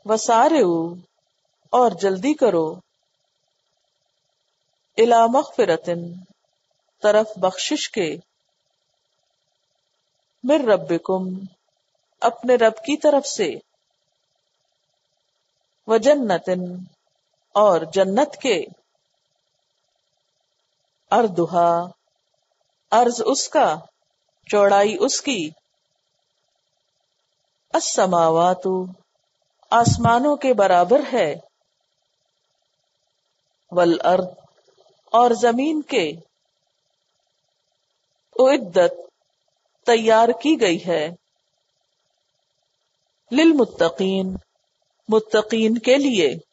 वसारिऊ और जल्दी करो, इला मग़फ़िरतिन तरफ बख्शिश के, मिर रब्बिकुम अपने रब की तरफ से, व जन्नतिन और जन्नत के, अर्दुहा अर्ज उसका, चौड़ाई उसकी, अस्समावातु आसमानों के बराबर है, वल अर्द और जमीन के, उइद्दत तैयार की गई है, लिल मुत्तकीन मुत्तकीन के लिए।